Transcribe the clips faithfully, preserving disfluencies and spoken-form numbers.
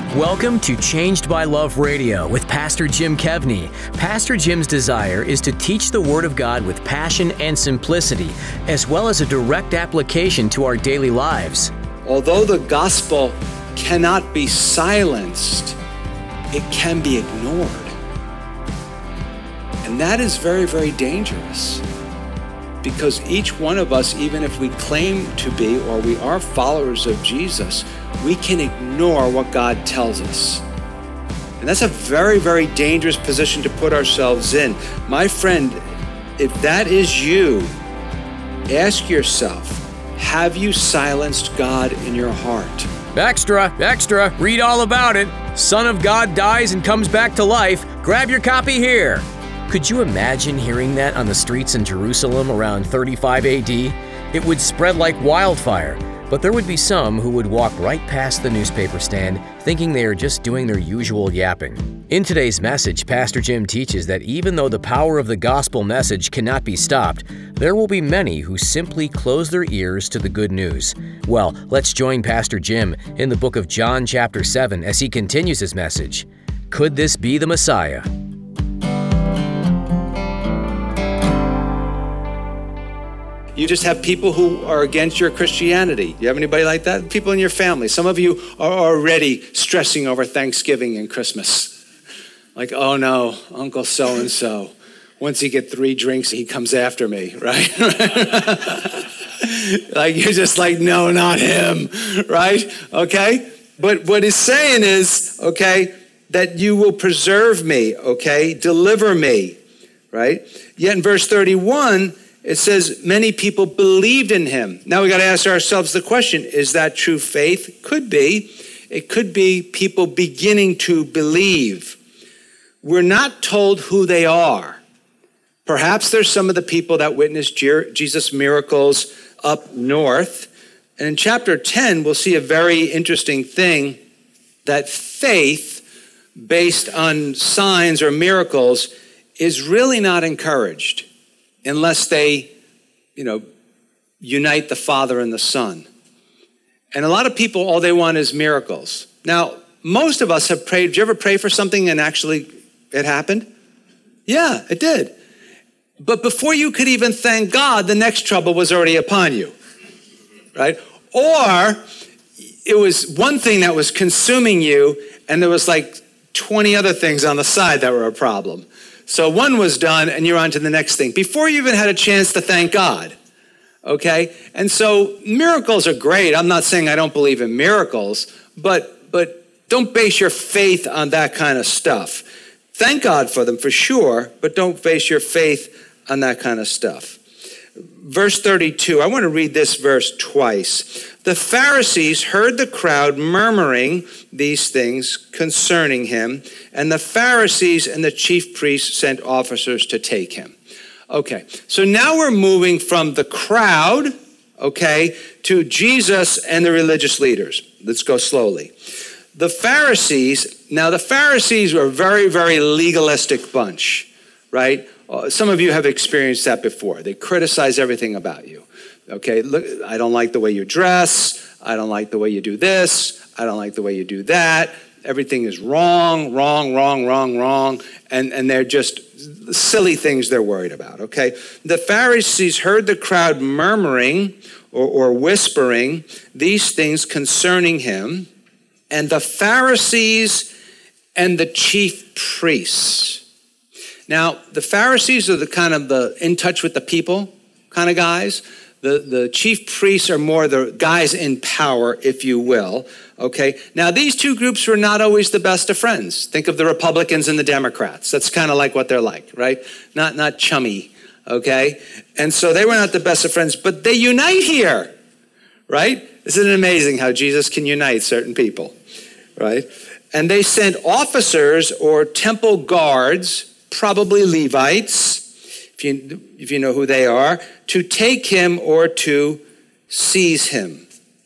Welcome to Changed by Love Radio with Pastor Jim Kevney. Pastor Jim's desire is to teach the Word of God with passion and simplicity, as well as a direct application to our daily lives. Although the gospel cannot be silenced, it can be ignored. And that is very, very dangerous. Because each one of us, even if we claim to be or we are followers of Jesus, we can ignore what God tells us. And that's a very, very dangerous position to put ourselves in. My friend, if that is you, ask yourself, have you silenced God in your heart? Extra, extra, read all about it. Son of God dies and comes back to life. Grab your copy here. Could you imagine hearing that on the streets in Jerusalem around thirty-five A D? It would spread like wildfire, but there would be some who would walk right past the newspaper stand thinking they are just doing their usual yapping. In today's message, Pastor Jim teaches that even though the power of the gospel message cannot be stopped, there will be many who simply close their ears to the good news. Well, let's join Pastor Jim in the book of John chapter seven as he continues his message. Could this be the Messiah? You just have people who are against your Christianity. You have anybody like that? People in your family. Some of you are already stressing over Thanksgiving and Christmas. Like, oh no, Uncle so-and-so. Once he gets three drinks, he comes after me, right? Like, you're just like, no, not him, right? Okay? But what he's saying is, okay, that you will preserve me, okay? Deliver me, right? Yet in verse thirty-one, it says many people believed in him. Now we got to ask ourselves the question, is that true faith? Could be. It could be people beginning to believe. We're not told who they are. Perhaps there's some of the people that witnessed Jesus' miracles up north. And in chapter ten, we'll see a very interesting thing, that faith based on signs or miracles is really not encouraged unless they, you know, unite the Father and the Son. And a lot of people, all they want is miracles. Now, most of us have prayed. Did you ever pray for something and actually it happened? Yeah, it did. But before you could even thank God, the next trouble was already upon you, right? Or it was one thing that was consuming you, and there was like twenty other things on the side that were a problem. So one was done, and you're on to the next thing, before you even had a chance to thank God, okay? And so miracles are great. I'm not saying I don't believe in miracles, but but don't base your faith on that kind of stuff. Thank God for them, for sure, but don't base your faith on that kind of stuff. Verse thirty-two, I want to read this verse twice. The Pharisees heard the crowd murmuring these things concerning him, and the Pharisees and the chief priests sent officers to take him. Okay, so now we're moving from the crowd, okay, to Jesus and the religious leaders. Let's go slowly. The Pharisees, now the Pharisees were a very, very legalistic bunch, right? Some of you have experienced that before. They criticize everything about you. Okay, look, I don't like the way you dress. I don't like the way you do this. I don't like the way you do that. Everything is wrong, wrong, wrong, wrong, wrong. And, and they're just silly things they're worried about, okay? The Pharisees heard the crowd murmuring or, or whispering these things concerning him. And the Pharisees and the chief priests. Now, the Pharisees are the kind of the in touch with the people kind of guys. The, the chief priests are more the guys in power, if you will, okay? Now, these two groups were not always the best of friends. Think of the Republicans and the Democrats. That's kind of like what they're like, right? Not, not chummy, okay? And so they were not the best of friends, but they unite here, right? Isn't it amazing how Jesus can unite certain people, right? And they sent officers or temple guards, probably Levites, if you, if you know who they are, to take him or to seize him.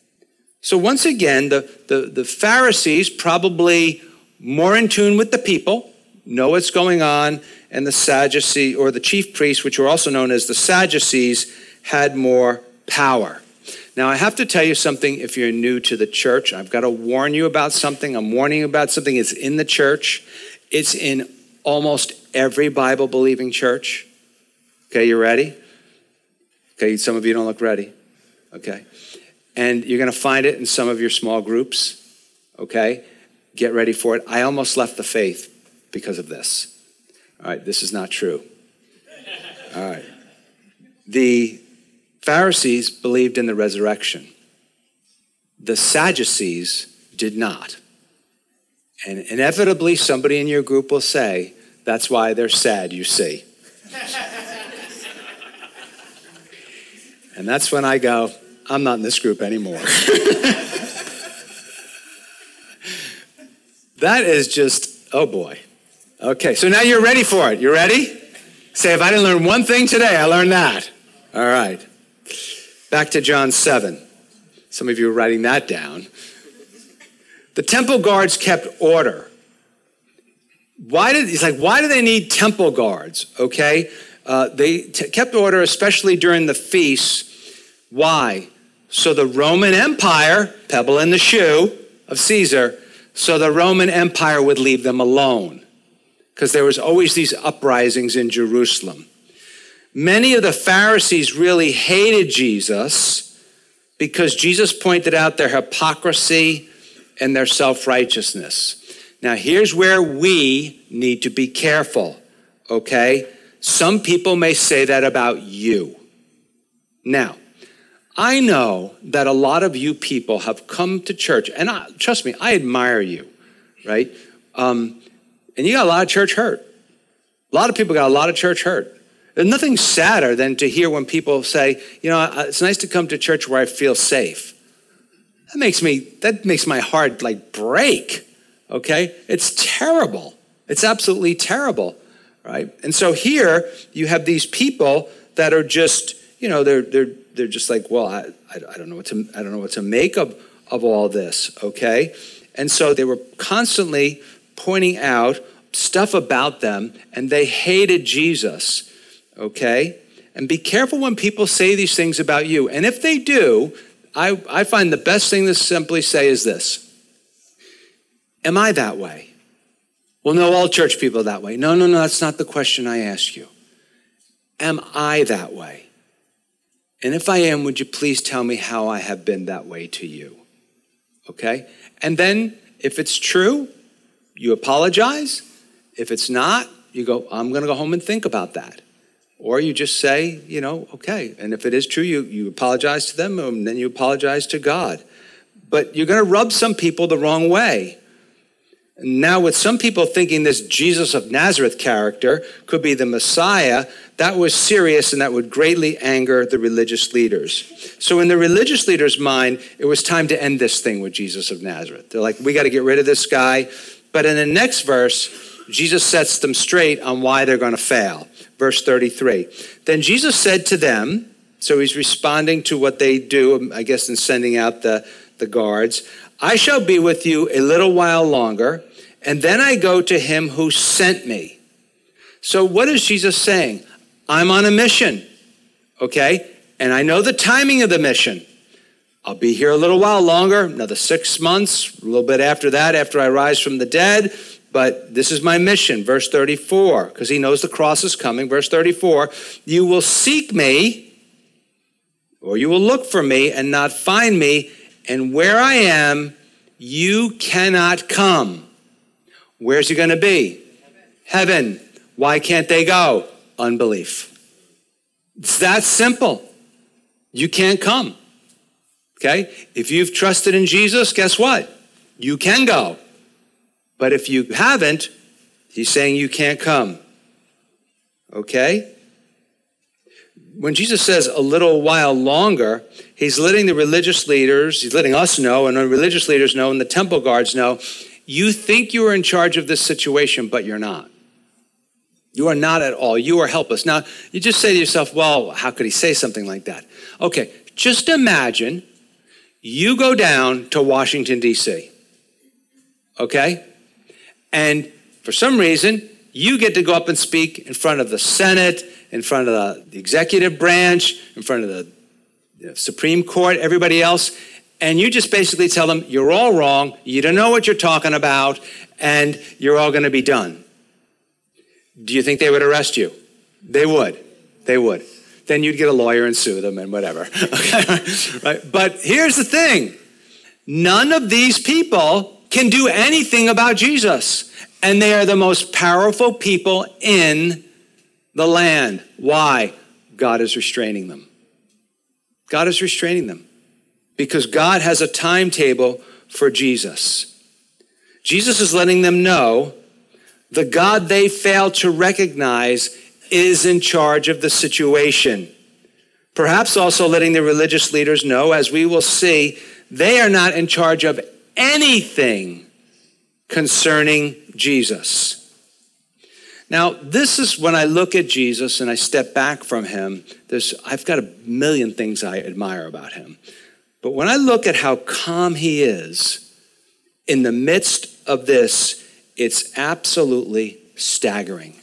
So once again, the, the, the Pharisees, probably more in tune with the people, know what's going on, and the Sadducees, or the chief priests, which were also known as the Sadducees, had more power. Now, I have to tell you something if you're new to the church. I've got to warn you about something. I'm warning you about something. It's in the church. It's in almost every Bible-believing church. Okay, you ready? Okay, some of you don't look ready. Okay. And you're going to find it in some of your small groups. Okay? Get ready for it. I almost left the faith because of this. All right, this is not true. All right. The Pharisees believed in the resurrection. The Sadducees did not. And inevitably, somebody in your group will say, that's why they're sad, you see. And that's when I go, I'm not in this group anymore. That is just, oh boy. Okay, so now you're ready for it. You ready? Say, if I didn't learn one thing today, I learned that. All right. Back to John seven. Some of you are writing that down. The temple guards kept order. Why did, he's like, why do they need temple guards? Okay. Uh, they t- kept order, especially during the feasts. Why? So the Roman Empire, pebble in the shoe of Caesar, so the Roman Empire would leave them alone. Because there was always these uprisings in Jerusalem. Many of the Pharisees really hated Jesus because Jesus pointed out their hypocrisy and their self-righteousness. Now, here's where we need to be careful, okay? Some people may say that about you. Now, I know that a lot of you people have come to church, and I, trust me, I admire you, right? Um, and you got a lot of church hurt. A lot of people got a lot of church hurt. There's nothing sadder than to hear when people say, you know, it's nice to come to church where I feel safe. That makes me, that makes my heart like break, okay? It's terrible. It's absolutely terrible, right? And so here you have these people that are just, you know, they're they're they're just like, well, I I don't know what to I don't know what to make of of all this, okay? And so they were constantly pointing out stuff about them, and they hated Jesus. Okay? And be careful when people say these things about you. And if they do, I, I find the best thing to simply say is this. Am I that way? Well, no, all church people are that way. No, no, no, that's not the question I ask you. Am I that way? And if I am, would you please tell me how I have been that way to you? Okay? And then if it's true, you apologize. If it's not, you go, I'm going to go home and think about that. Or you just say, you know, okay. And if it is true, you, you apologize to them, and then you apologize to God. But you're going to rub some people the wrong way. Now, with some people thinking this Jesus of Nazareth character could be the Messiah, that was serious and that would greatly anger the religious leaders. So in the religious leaders' mind, it was time to end this thing with Jesus of Nazareth. They're like, we got to get rid of this guy. But in the next verse, Jesus sets them straight on why they're going to fail. Verse thirty-three. Then Jesus said to them, so he's responding to what they do, I guess, in sending out the, the guards, I shall be with you a little while longer, and then I go to him who sent me. So what is Jesus saying? I'm on a mission, okay? And I know the timing of the mission. I'll be here a little while longer, another six months, a little bit after that, after I rise from the dead. But this is my mission, verse thirty-four, because he knows the cross is coming. Verse thirty-four, you will seek me, or you will look for me and not find me, and where I am, you cannot come. Where's he going to be? Heaven. Why can't they go? Unbelief. It's that simple. You can't come. Okay? If you've trusted in Jesus, guess what? You can go. But if you haven't, he's saying you can't come. Okay? When Jesus says a little while longer, he's letting the religious leaders, he's letting us know, and the religious leaders know, and the temple guards know, you think you are in charge of this situation, but you're not. You are not at all. You are helpless. Now, you just say to yourself, well, how could he say something like that? Okay, just imagine you go down to Washington, D C, okay? And for some reason, you get to go up and speak in front of the Senate, in front of the, the executive branch, in front of the Supreme Court, everybody else, and you just basically tell them, you're all wrong, you don't know what you're talking about, and you're all going to be done. Do you think they would arrest you? They would. They would. Then you'd get a lawyer and sue them and whatever. Okay? Right? But here's the thing. None of these people can do anything about Jesus. And they are the most powerful people in the land. Why? God is restraining them. God is restraining them. Because God has a timetable for Jesus. Jesus is letting them know the God they fail to recognize is in charge of the situation. Perhaps also letting the religious leaders know, as we will see, they are not in charge of anything concerning Jesus. Now, this is when I look at Jesus and I step back from him, there's, I've got a million things I admire about him. But when I look at how calm he is in the midst of this, it's absolutely staggering.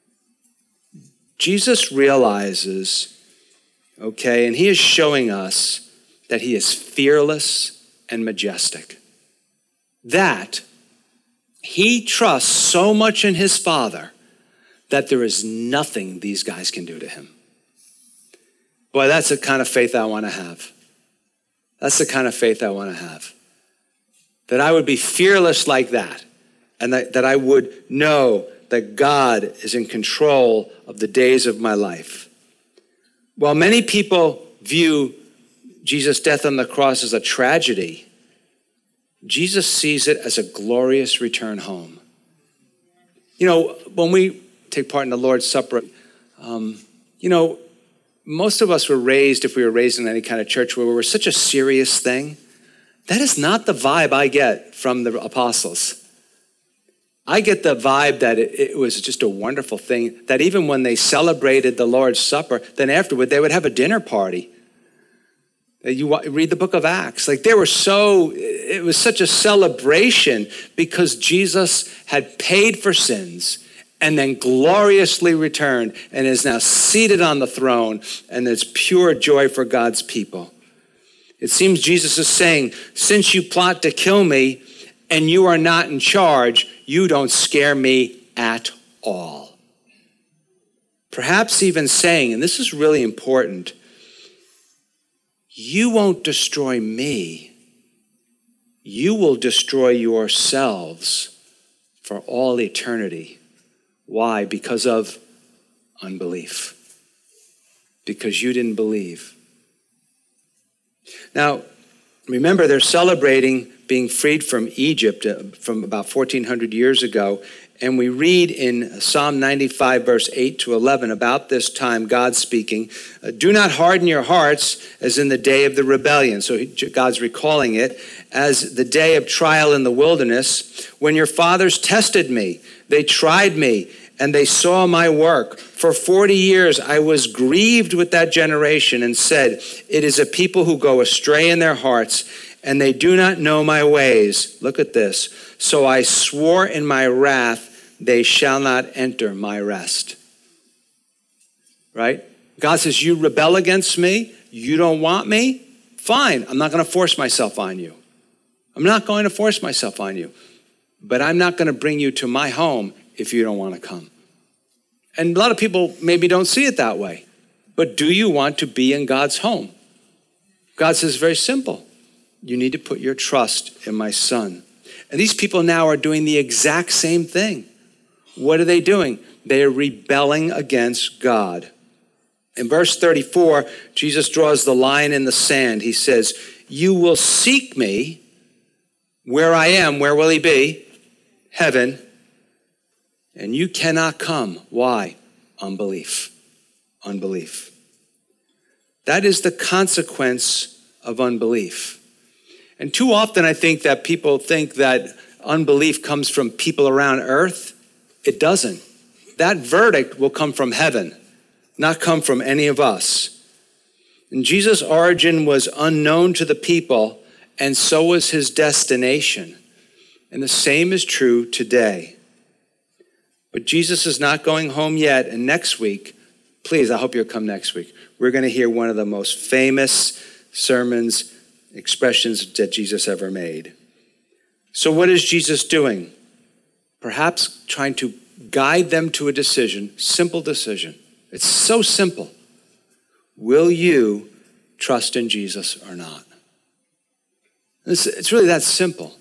Jesus realizes, okay, and he is showing us that he is fearless and majestic. That he trusts so much in his Father that there is nothing these guys can do to him. Boy, that's the kind of faith I want to have. That's the kind of faith I want to have. That I would be fearless like that, and that, that I would know that God is in control of the days of my life. While many people view Jesus' death on the cross as a tragedy, Jesus sees it as a glorious return home. You know, when we take part in the Lord's Supper, um, you know, most of us were raised, if we were raised in any kind of church where we were such a serious thing. That is not the vibe I get from the apostles. I get the vibe that it, it was just a wonderful thing, that even when they celebrated the Lord's Supper, then afterward they would have a dinner party. You read the book of Acts. Like they were so, it was such a celebration because Jesus had paid for sins and then gloriously returned and is now seated on the throne, and there's pure joy for God's people. It seems Jesus is saying, since you plot to kill me and you are not in charge, you don't scare me at all. Perhaps even saying, and this is really important, you won't destroy me. You will destroy yourselves for all eternity. Why? Because of unbelief. Because you didn't believe. Now, remember, they're celebrating being freed from Egypt from about fourteen hundred years ago. And we read in Psalm ninety-five, verse eight to eleven, about this time, God speaking, do not harden your hearts as in the day of the rebellion. So God's recalling it as the day of trial in the wilderness, when your fathers tested me, they tried me, and they saw my work. For forty years I was grieved with that generation and said, it is a people who go astray in their hearts, and they do not know my ways. Look at this. So I swore in my wrath, they shall not enter my rest. Right? God says, you rebel against me, you don't want me, fine, I'm not going to force myself on you. I'm not going to force myself on you. But I'm not going to bring you to my home if you don't want to come. And a lot of people maybe don't see it that way. But do you want to be in God's home? God says very simple. You need to put your trust in my Son. And these people now are doing the exact same thing. What are they doing? They are rebelling against God. In verse thirty-four, Jesus draws the line in the sand. He says, you will seek me where I am. Where will he be? Heaven. And you cannot come. Why? Unbelief. Unbelief. That is the consequence of unbelief. And too often I think that people think that unbelief comes from people around earth. It doesn't. That verdict will come from heaven, not come from any of us. And Jesus' origin was unknown to the people, and so was his destination. And the same is true today. But Jesus is not going home yet, and next week, please, I hope you'll come next week, we're going to hear one of the most famous sermons, expressions that Jesus ever made. So what is Jesus doing? Perhaps trying to guide them to a decision, simple decision. It's so simple. Will you trust in Jesus or not? It's, it's really that simple.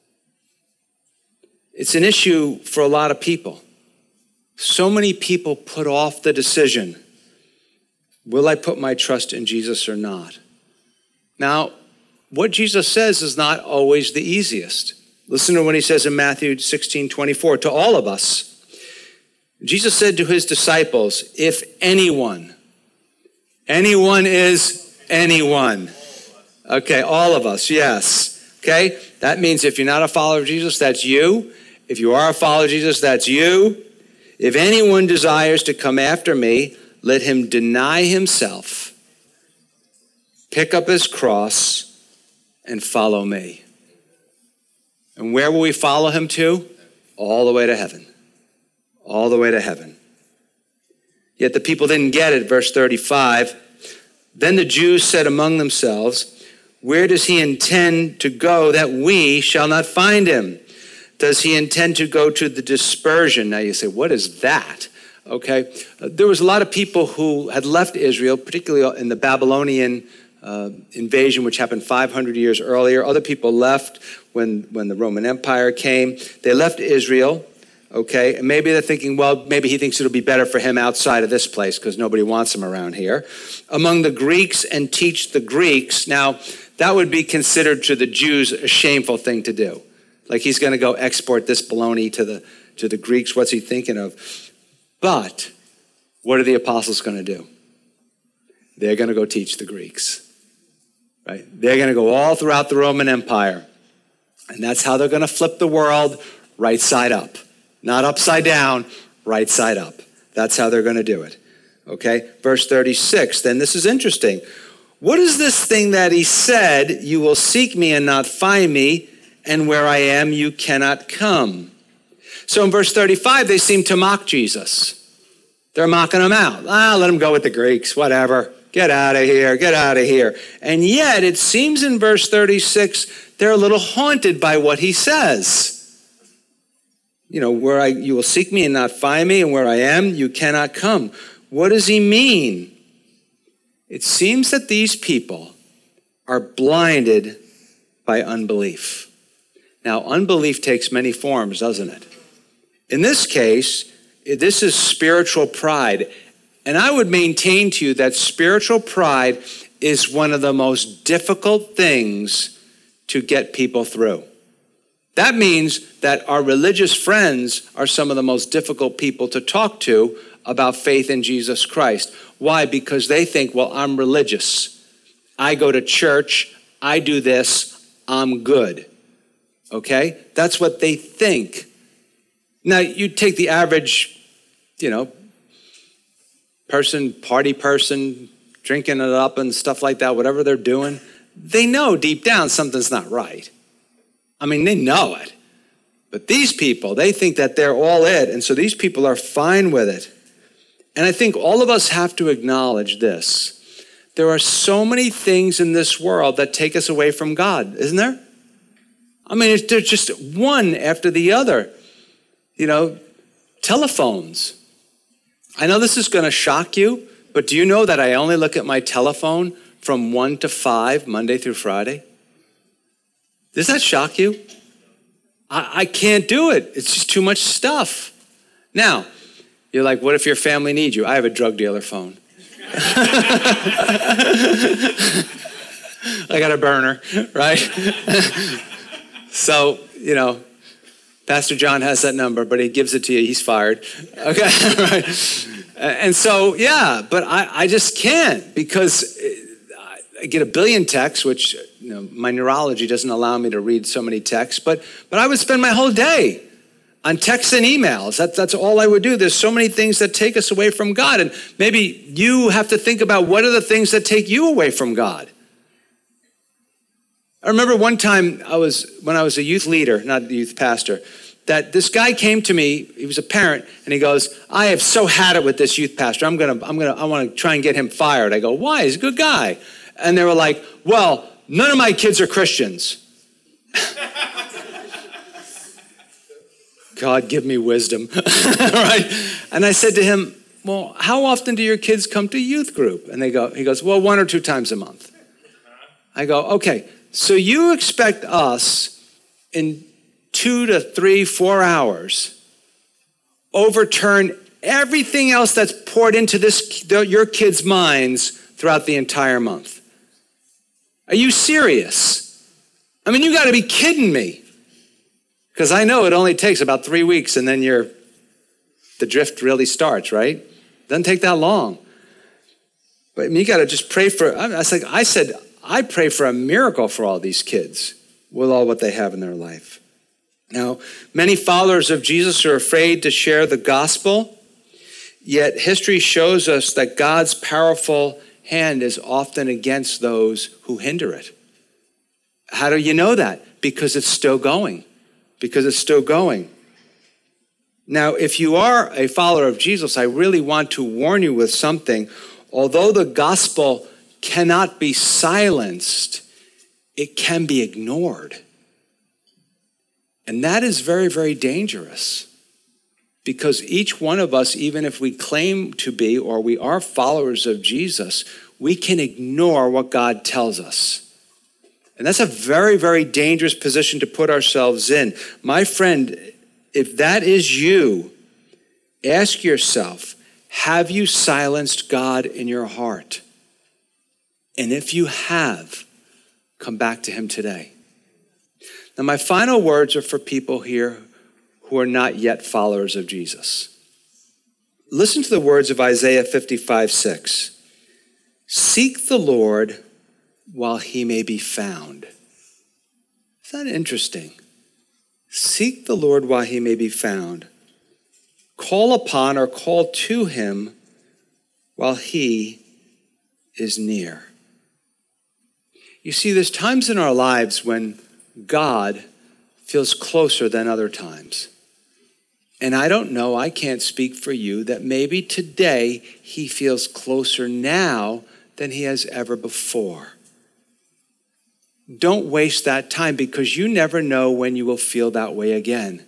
It's an issue for a lot of people. So many people put off the decision, will I put my trust in Jesus or not? Now, what Jesus says is not always the easiest. Listen to what he says in Matthew sixteen twenty-four, to all of us. Jesus said to his disciples, if anyone, anyone is anyone. Okay, all of us, yes. Okay, that means if you're not a follower of Jesus, that's you. If you are a follower of Jesus, that's you. If anyone desires to come after me, let him deny himself, pick up his cross, and follow me. And where will we follow him to? All the way to heaven. All the way to heaven. Yet the people didn't get it. Verse thirty-five. Then the Jews said among themselves, where does he intend to go that we shall not find him? Does he intend to go to the dispersion? Now you say, what is that? Okay. Uh, there was a lot of people who had left Israel, particularly in the Babylonian uh, invasion, which happened five hundred years earlier. Other people left when, when the Roman Empire came. They left Israel. Okay. And maybe they're thinking, well, maybe he thinks it'll be better for him outside of this place because nobody wants him around here. Among the Greeks and teach the Greeks. Now, that would be considered to the Jews a shameful thing to do. Like he's going to go export this baloney to the to the Greeks. What's he thinking of? But what are the apostles going to do? They're going to go teach the Greeks, right? They're going to go all throughout the Roman Empire. And that's how they're going to flip the world right side up. Not upside down, right side up. That's how they're going to do it. Okay? Verse thirty-six, then this is interesting. What is this thing that he said, you will seek me and not find me, and where I am, you cannot come? So in verse thirty-five, they seem to mock Jesus. They're mocking him out. Ah, let him go with the Greeks, whatever. Get out of here, get out of here. And yet, it seems in verse thirty-six, they're a little haunted by what he says. You know, where I, you will seek me and not find me, and where I am, you cannot come. What does he mean? It seems that these people are blinded by unbelief. Now, unbelief takes many forms, doesn't it? In this case, this is spiritual pride. And I would maintain to you that spiritual pride is one of the most difficult things to get people through. That means that our religious friends are some of the most difficult people to talk to about faith in Jesus Christ. Why? Because they think, well, I'm religious. I go to church. I do this. I'm good. Okay? That's what they think. Now, you take the average, you know, person, party person, drinking it up and stuff like that, whatever they're doing, they know deep down something's not right. I mean, they know it. But these people, they think that they're all it, and so these people are fine with it. And I think all of us have to acknowledge this. There are so many things in this world that take us away from God, isn't there? I mean, it's, they're just one after the other. You know, telephones. I know this is going to shock you, but do you know that I only look at my telephone from one to five, Monday through Friday? Does that shock you? I, I can't do it. It's just too much stuff. Now, you're like, what if your family needs you? I have a drug dealer phone. I got a burner, right? So, you know, Pastor John has that number, but he gives it to you. He's fired. Okay, right? And so, yeah, but I, I just can't because I get a billion texts, which you know, my neurology doesn't allow me to read so many texts, but but I would spend my whole day on texts and emails. That, that's all I would do. There's so many things that take us away from God, and maybe you have to think about what are the things that take you away from God. I remember one time I was, when I was a youth leader, not a youth pastor, that this guy came to me, he was a parent, and he goes, I have so had it with this youth pastor. I'm gonna, I'm gonna, I wanna try and get him fired. I go, why? He's a good guy. And they were like, well, none of my kids are Christians. God, give me wisdom. Right? And I said to him, well, how often do your kids come to youth group? And they go, he goes, well, one or two times a month. I go, okay, so you expect us in two to three, four hours overturn everything else that's poured into this your kids' minds throughout the entire month? Are you serious? I mean, you got to be kidding me. Because I know it only takes about three weeks and then you're, the drift really starts, right? Doesn't take that long. But I mean, you got to just pray for, I, was like, I said, I pray for a miracle for all these kids with all what they have in their life. Now, many followers of Jesus are afraid to share the gospel, yet history shows us that God's powerful hand is often against those who hinder it. How do you know that? Because it's still going. Because it's still going. Now, if you are a follower of Jesus, I really want to warn you with something. Although the gospel cannot be silenced, it can be ignored. And that is very, very dangerous. Because each one of us, even if we claim to be or we are followers of Jesus, we can ignore what God tells us. And that's a very, very dangerous position to put ourselves in. My friend, if that is you, ask yourself, have you silenced God in your heart? And if you have, come back to him today. Now, my final words are for people here who are not yet followers of Jesus. Listen to the words of Isaiah fifty-five six. Seek the Lord while he may be found. Isn't that interesting? Seek the Lord while he may be found. Call upon or call to him while he is near. You see, there's times in our lives when God feels closer than other times. And I don't know, I can't speak for you, that maybe today he feels closer now than he has ever before. Don't waste that time because you never know when you will feel that way again.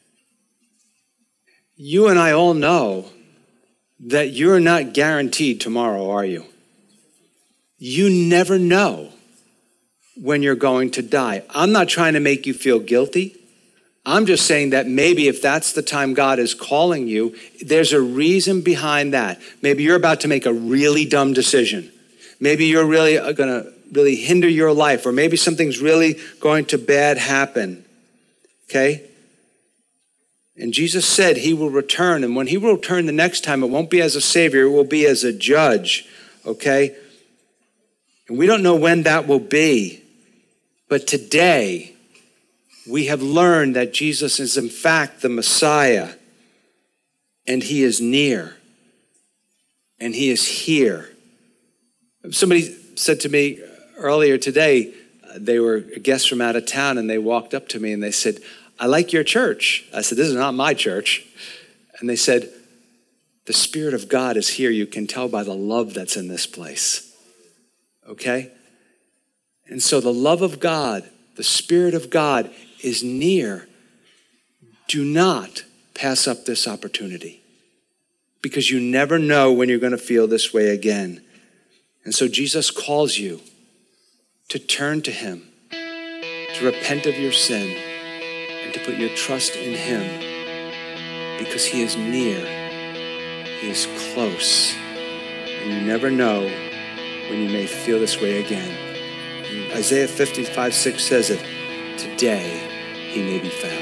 You and I all know that you're not guaranteed tomorrow, are you? You never know when you're going to die. I'm not trying to make you feel guilty. I'm just saying that maybe if that's the time God is calling you, there's a reason behind that. Maybe you're about to make a really dumb decision. Maybe you're really going to really hinder your life, or maybe something's really going to bad happen. Okay? And Jesus said he will return, and when he will return the next time, it won't be as a savior, it will be as a judge. Okay? And we don't know when that will be, but today we have learned that Jesus is in fact the Messiah, and he is near, and he is here. Somebody said to me earlier today, uh, they were guests from out of town, and they walked up to me and they said, I like your church. I said, this is not my church. And they said, the Spirit of God is here. You can tell by the love that's in this place. Okay? And so the love of God, the Spirit of God is near. Do not pass up this opportunity because you never know when you're going to feel this way again. And so Jesus calls you to turn to him, to repent of your sin, and to put your trust in him because he is near, he is close, and you never know when you may feel this way again. And Isaiah fifty-five six says it, today he may be found.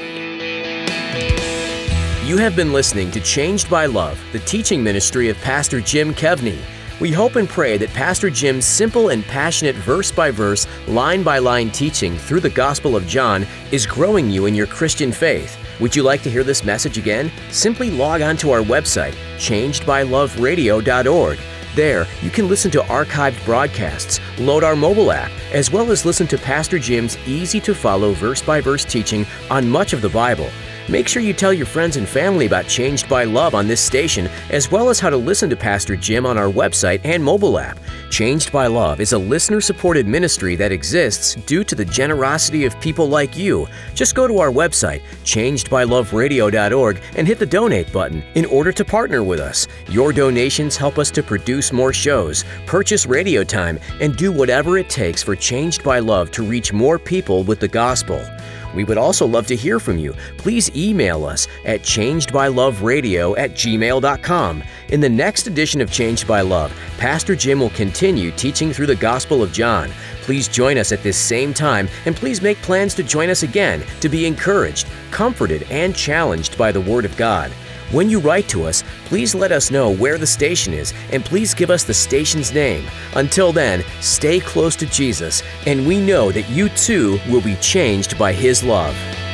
You have been listening to Changed by Love, the teaching ministry of Pastor Jim Kevney. We hope and pray that Pastor Jim's simple and passionate verse-by-verse, line-by-line teaching through the Gospel of John is growing you in your Christian faith. Would you like to hear this message again? Simply log on to our website, changed by love radio dot org. There, you can listen to archived broadcasts, load our mobile app, as well as listen to Pastor Jim's easy-to-follow verse-by-verse teaching on much of the Bible. Make sure you tell your friends and family about Changed by Love on this station, as well as how to listen to Pastor Jim on our website and mobile app. Changed by Love is a listener-supported ministry that exists due to the generosity of people like you. Just go to our website, changed by love radio dot org, and hit the donate button in order to partner with us. Your donations help us to produce more shows, purchase radio time, and do whatever it takes for Changed by Love to reach more people with the gospel. We would also love to hear from you. Please email us at changed by love radio at gmail dot com. In the next edition of Changed by Love, Pastor Jim will continue teaching through the Gospel of John. Please join us at this same time, and please make plans to join us again to be encouraged, comforted, and challenged by the Word of God. When you write to us, please let us know where the station is, and please give us the station's name. Until then, stay close to Jesus, and we know that you too will be changed by His love.